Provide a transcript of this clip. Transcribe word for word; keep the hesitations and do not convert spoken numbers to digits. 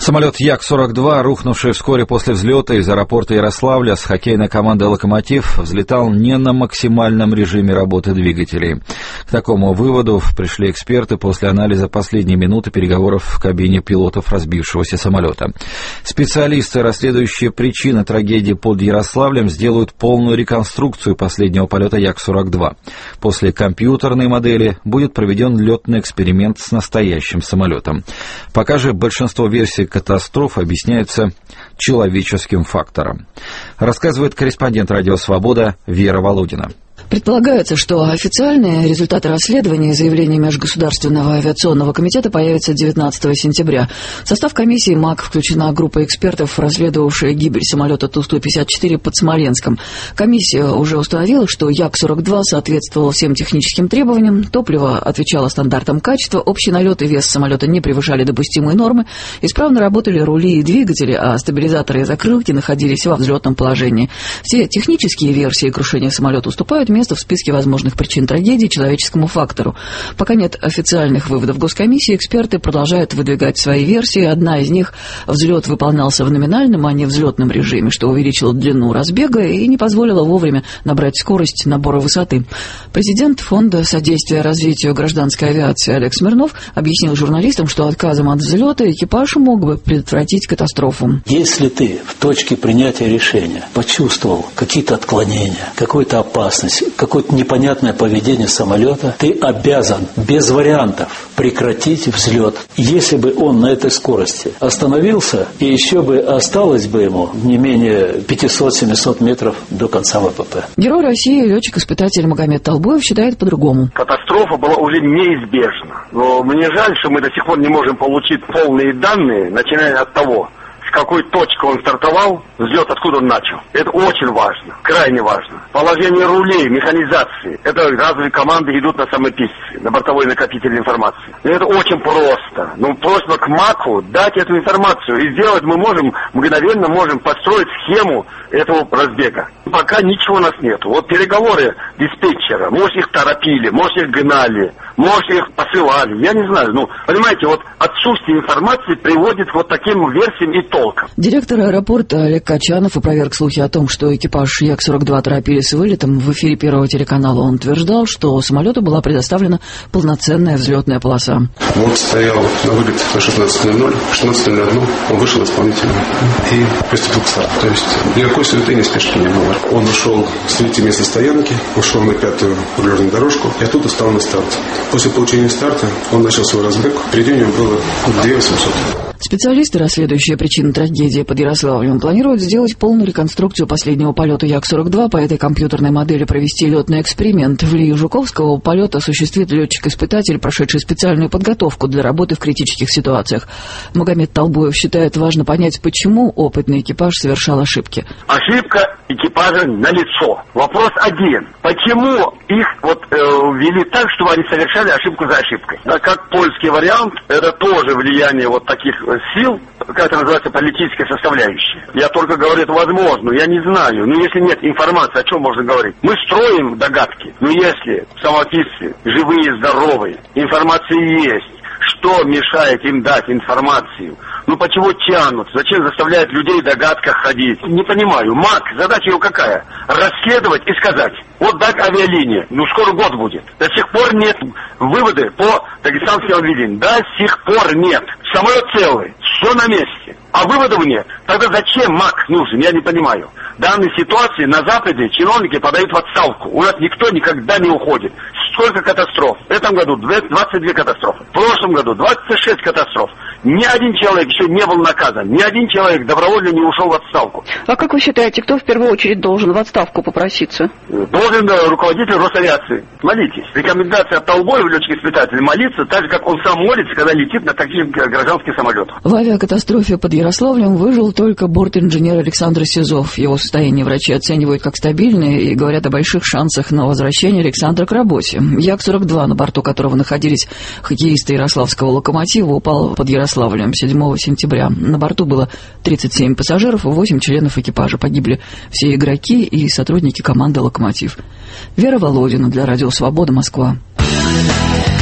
Самолет Як сорок два, рухнувший вскоре после взлета из аэропорта Ярославля с хоккейной командой «Локомотив», взлетал не на максимальном режиме работы двигателей. К такому выводу пришли эксперты после анализа последней минуты переговоров в кабине пилотов разбившегося самолета. Специалисты, расследующие причины трагедии под Ярославлем, сделают полную реконструкцию последнего полета Як сорок два. После компьютерной модели будет проведен летный эксперимент с настоящим самолетом. Пока же большинство версий катастроф объясняются человеческим фактором. Рассказывает корреспондент «Радио Свобода» Вера Володина. Предполагается, что официальные результаты расследования и заявления Межгосударственного авиационного комитета появятся девятнадцатого сентября. В состав комиссии МАК включена группа экспертов, расследовавшая гибель самолета Ту сто пятьдесят четыре под Смоленском. Комиссия уже установила, что Як сорок два соответствовал всем техническим требованиям, топливо отвечало стандартам качества, общий налет и вес самолета не превышали допустимые нормы, исправно работали рули и двигатели, а стабилизаторы и закрылки находились во взлетном положении. Все технические версии крушения самолета уступают место в списке возможных причин трагедии человеческому фактору. Пока нет официальных выводов Госкомиссии, эксперты продолжают выдвигать свои версии. Одна из них — взлет выполнялся в номинальном, а не взлетном режиме, что увеличило длину разбега и не позволило вовремя набрать скорость набора высоты. Президент Фонда содействия развитию гражданской авиации Олег Смирнов объяснил журналистам, что отказом от взлета экипаж мог бы предотвратить катастрофу. Если ты в точке принятия решения почувствовал какие-то отклонения, какую-то опасность, какое-то непонятное поведение самолета, ты обязан без вариантов прекратить взлет. Если бы он на этой скорости остановился, и еще бы осталось бы ему не менее пятьсот-семьсот метров до конца ВПП. Герой России, летчик-испытатель Магомед Талбоев считает по-другому. Катастрофа была уже неизбежна. Но мне жаль, что мы до сих пор не можем получить полные данные, начиная от того, с какой точки он стартовал, взлет откуда он начал. Это очень важно, крайне важно. Положение рулей, механизации. Это разовые команды идут на самописцы, на бортовой накопитель информации. И это очень просто. Ну, просьба к МАКу дать эту информацию. И сделать мы можем, мгновенно можем построить схему этого разбега. Пока ничего у нас нету. Вот переговоры диспетчера, может их торопили, может их гнали, может их посылали. Я не знаю. Ну, понимаете, вот отсутствие информации приводит к вот таким версиям и толкам. Директор аэропорта Олег Качанов опроверг слухи о том, что экипаж Як сорок два торопились с вылетом. В эфире Первого телеканала он утверждал, что самолету была предоставлена полноценная взлетная полоса. Вот стоял на вылет на шестнадцать ноль ноль, шестнадцать ноль одна, он вышел исполнительно и приступил к старту. То есть никакой суеты, ни спешки не было. Он ушел с третьего места стоянки, ушел на пятую рулежную дорожку и оттуда стал на старт. После получения старта он начал свой разбег. Впереди у него было две тысячи восемьсот. Специалисты, расследующие причины трагедии под Ярославлем, планируют сделать полную реконструкцию последнего полета Як сорок два. По этой компьютерной модели провести летный эксперимент. В Лии Жуковского полет осуществит летчик-испытатель, прошедший специальную подготовку для работы в критических ситуациях. Магомед Талбоев считает важно понять, почему опытный экипаж совершал ошибки. Ошибка экипажа налицо. Вопрос один. Почему их вот э, вели так, чтобы они совершали ошибку за ошибкой? Да, как польский вариант, это тоже влияние вот таких сил, как это называется, политическая составляющая. Я только говорю, это возможно, я не знаю. Но если нет информации, о чем можно говорить? Мы строим догадки. Но если самописцы живые, здоровые, информация есть, что мешает им дать информацию? Ну почему тянут? Зачем заставляют людей в догадках ходить? Не понимаю. МАК, задача его какая? Расследовать и сказать. Вот так авиалиния. Ну скоро год будет. До сих пор нет выводы по дагестанским авиалиниям. До сих пор нет. Самолет целый. Все на месте. А выводов нет. Тогда зачем МАК нужен? Я не понимаю. В данной ситуации на Западе чиновники подают в отставку. У нас никто никогда не уходит. Сколько катастроф? В этом году двадцать две катастрофы. В прошлом году двадцать шесть катастроф. Ни один человек еще не был наказан. Ни один человек добровольно не ушел в отставку. А как вы считаете, кто в первую очередь должен в отставку попроситься? Должен руководитель Росавиации. Молитесь. Рекомендация от Талбоева, летчик-испытателя, молиться так же, как он сам молится, когда летит на таких гражданских самолетах. В авиакатастрофе под Ярославлем выжил только бортинженер Александр Сизов. Его состояние врачи оценивают как стабильное и говорят о больших шансах на возвращение Александра к работе. Як сорок два, на борту которого находились хоккеисты ярославского «Локомотива», упал под Ярославлем седьмого сентября. На борту было тридцать семь пассажиров и восемь членов экипажа. Погибли все игроки и сотрудники команды «Локомотив». Вера Володина для Радио Свобода, Москва.